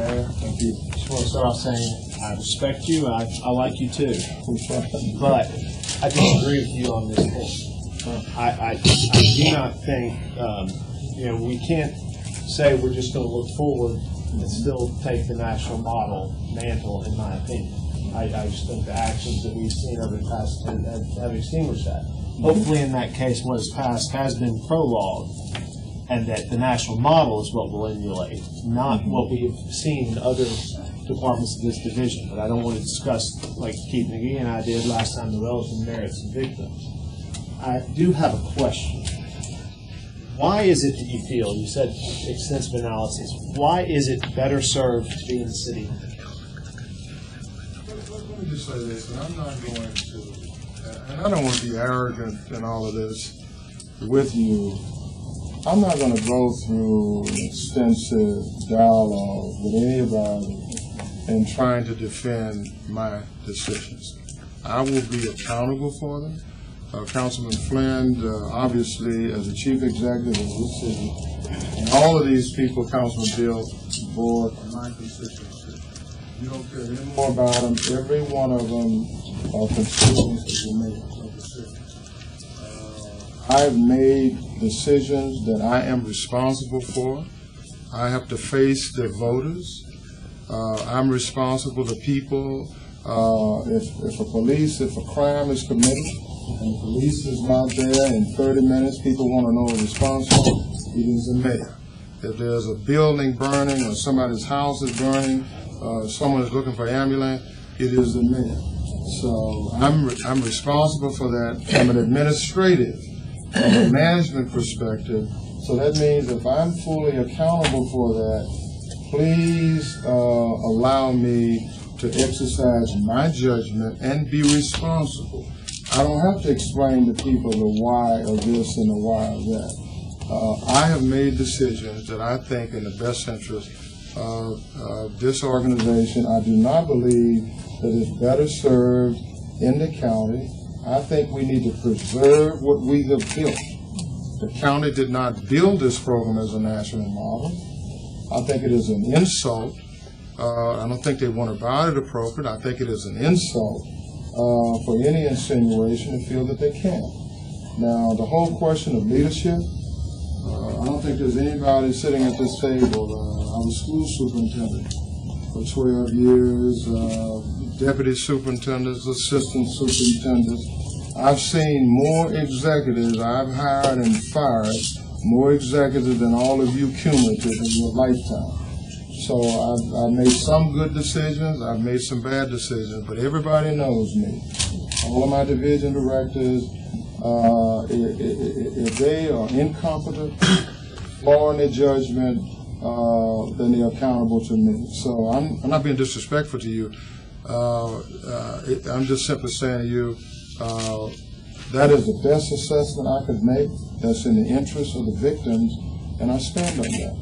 Mayor. Thank you. Just want to start off saying I respect you. I like you too. But I disagree with you on this point. I do not think, we can't say we're just going to look forward and still take the national model mantle, in my opinion. I just think the actions that we've seen over the past have extinguished that. Hopefully in that case what has passed has been prologue, and that the national model is what will emulate, not what we've seen in other departments of this division. But I don't want to discuss, like Keith McGee and I did last time, the relative merits of victims. I do have a question. Why is it that you feel, you said extensive analysis, why is it better served to be in the city? Let me just say this, and I'm not going to, and I don't want to be arrogant in all of this with you. I'm not going to go through an extensive dialogue with anybody in trying to defend my decisions. I will be accountable for them. Councilman Flynn, obviously, as the chief executive of this city, and all of these people, Councilman Bill, board, are my constituency. You don't care any more about them. Every one of them are constituents of the mayor of the city. I've made decisions that I am responsible for. I have to face the voters. I'm responsible to people. If a crime is committed and the police is not there in 30 minutes, people want to know a response. It is the mayor. If there's a building burning or somebody's house is burning, someone is looking for an ambulance, it is the mayor. So I'm responsible for that from an administrative, from a management perspective. So that means if I'm fully accountable for that, please allow me to exercise my judgment and be responsible. I don't have to explain to people the why of this and the why of that. I have made decisions that I think in the best interest of this organization. I do not believe that it's better served in the county. I think we need to preserve what we have built. The county did not build this program as a national model. I think it is an insult. I don't think they went about it appropriate. I think it is an insult for any insinuation to feel that they can. Now, the whole question of leadership, I don't think there's anybody sitting at this table. I was school superintendent for 12 years, deputy superintendents, assistant superintendents. I've seen more executives, I've hired and fired more executives than all of you cumulative in your lifetime. So I've made some good decisions, I've made some bad decisions, but everybody knows me. All of my division directors, if they are incompetent, flaw in their judgment, then they're accountable to me. So I'm not being disrespectful to you. I'm just simply saying to you, that is the best assessment I could make. That's in the interest of the victims, and I stand on that.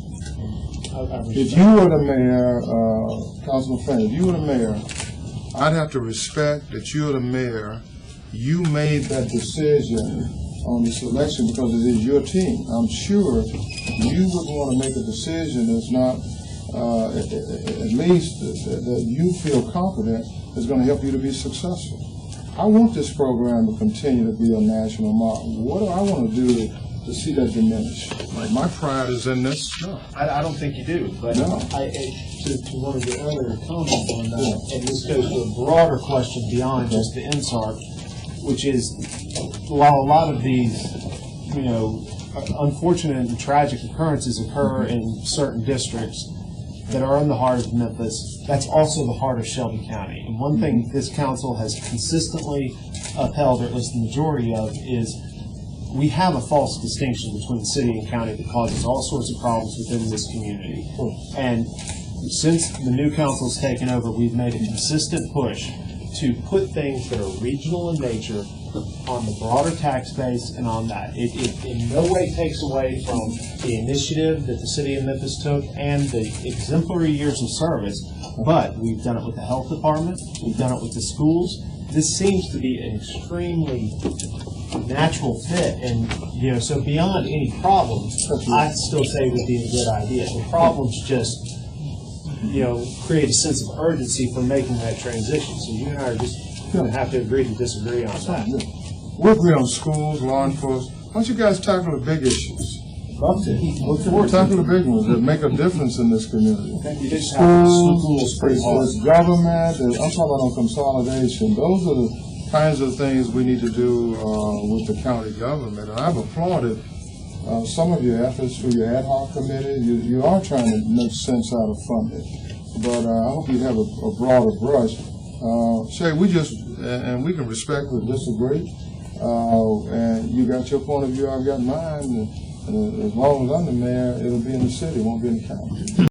If you were the mayor, Councilman Flynn, if you were the mayor, I'd have to respect that you're the mayor. You made that decision on the selection because it is your team. I'm sure you would want to make a decision that's not, at least that you feel confident is going to help you to be successful. I want this program to continue to be a national model. What do I want to do to see that diminish? My pride is in this. No, I don't think you do. But no. To one of your earlier comments on that, and this goes to a broader question beyond just the NSARC, which is, while a lot of these, unfortunate and tragic occurrences occur in certain districts that are in the heart of Memphis, that's also the heart of Shelby County. And one thing this council has consistently upheld, or at least the majority of, is we have a false distinction between the city and county that causes all sorts of problems within this community. And since the new council's taken over, we've made a consistent push to put things that are regional in nature on the broader tax base and on that. It in no way takes away from the initiative that the city of Memphis took and the exemplary years of service, but we've done it with the health department, we've done it with the schools. This seems to be an extremely natural fit, and so beyond any problems, I still say it would be a good idea. The problems just create a sense of urgency for making that transition. So you and I are just going to have to agree to disagree on that. We agree on schools, law enforcement. Why don't you guys tackle the big issues? Tackle the big ones that make a difference in this community. Schools, government, I'm talking about on consolidation. Those are the kinds of things we need to do with the county government. And I've applauded some of your efforts through your ad hoc committee. You are trying to make sense out of funding. But I hope you have a broader brush. Shay, and we can respectfully disagree. And you got your point of view, I've got mine. And as long as I'm the mayor, it'll be in the city, it won't be in the county.